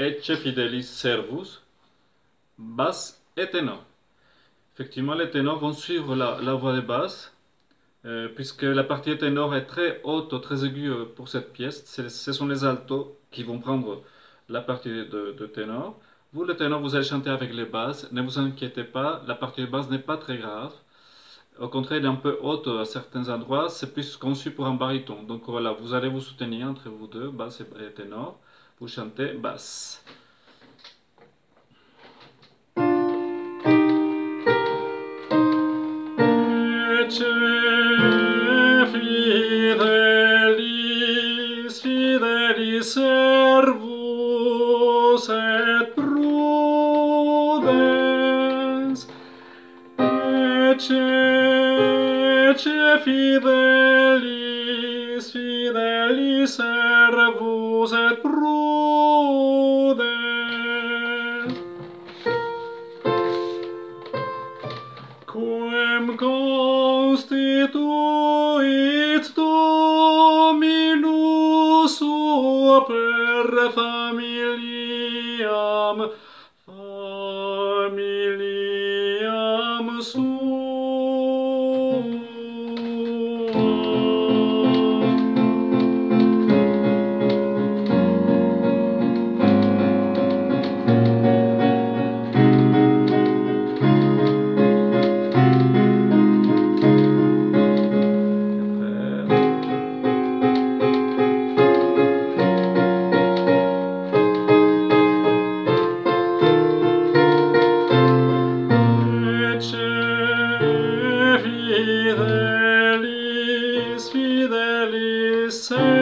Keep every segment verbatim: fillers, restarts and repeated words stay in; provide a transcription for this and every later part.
Ecce fidelis servus, basse et ténor. Effectivement, les ténors vont suivre la, la voix de basse, euh, puisque la partie ténor est très haute, très aiguë euh, pour cette pièce. C'est- Ce sont les altos qui vont prendre la partie de, de ténor. Vous, le ténor, vous allez chanter avec les basses. Ne vous inquiétez pas, la partie de basse n'est pas très grave. Au contraire, elle est un peu haute à certains endroits. C'est plus conçu pour un baryton. Donc voilà, vous allez vous soutenir entre vous deux, basse et et ténor. Vous chantez basse. Ecce fidelis, fidelis servus et prudens. Ecce, ecce fidelis, fidelis servus et prudens. Quem constituit Dominus super familiam, familiam suam. Ecce fidelis, fidelis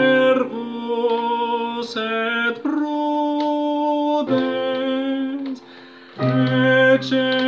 servus et prudens. Ecce